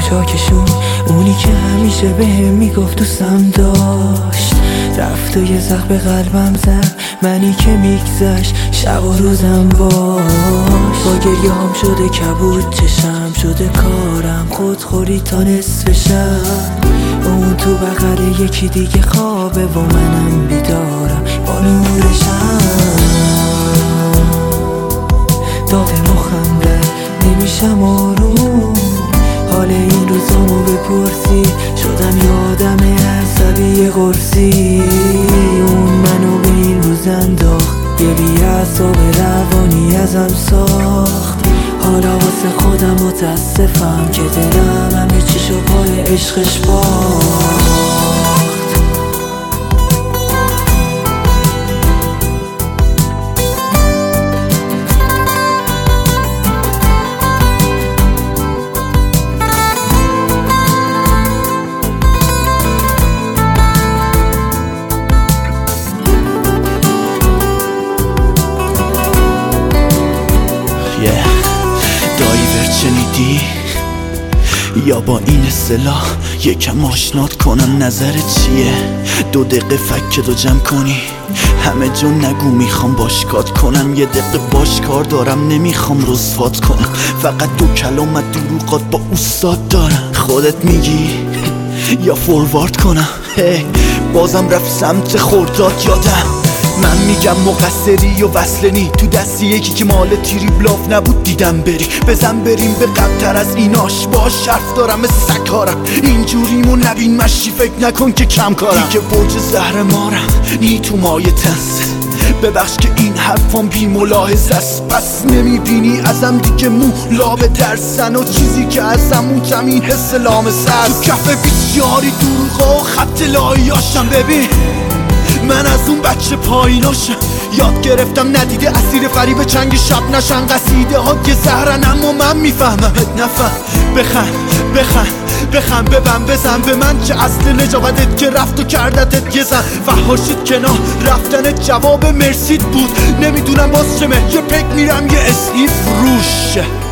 چاکشون، اونی که همیشه بهم میگفت دوستم داشت، رفت و یه زخم به قلبم زد، منی که میگذشت شب و روزم باش. با گریه هم شده کبود چشم، شده کارم خودخوری تا نصف شب. اون تو بغل یکی دیگه خوابه و منم بیدارم با نورشم. داغ مخم رد نمیشم آروم، حال این روزامو بپرسی شدم یادم عصبی قرصی. اون منو به این روز انداخت، یه بی‌عصاب روانی ازم ساخت. حالا واسه خودم متاسفم که دلم همه چیشو پای عشقش باخت. دایور شنیدی؟ یا با این اصطلاح یکم آشنات کنم نظرت چیه؟ 2 دقیقه فکتو جمع کنی، همه جا نگو میخوام باشکات کنم. یه دقیقه باش کار دارم نمیخوام رسوات کنم، فقط 2 کلام از دروغات با استاد دارم. خودت میگی یا فوروارد کنم؟ بازم رفت سمت خورداد یادم. من میگم مقصری و وصلنی، تو دستی یکی که مال تیری بلاف نبود دیدم بری. بزن بریم به قبل‌تر از ایناش، باش حرف دارم مثل سکارم. اینجوریمو نبین مشی، فکر نکن که کم کارم. دیگه برج زهر مارم نی تو مایه تنس، ببخش که این حرفام بی ملاحظه است. پس نمیبینی ازم دیگه مولا به ترسن، و چیزی که ازم موتم این حس لامسه است. تو کف بسیاری دروغا و خط لایاشم، ببین من از اون بچه پاییناشم. یاد گرفتم ندیده اسیر فریب چنگ شب نشن. قصیده ها یه زهرن اما من میفهمم. نفهم بخند ببن بزن به من که اصل نجابتت که رفت و کردتت یه زن. فحاشت کنار رفتنت جواب مرسید بود، نمیدونم باز چمه یه پک میرم یه اسعی فروش.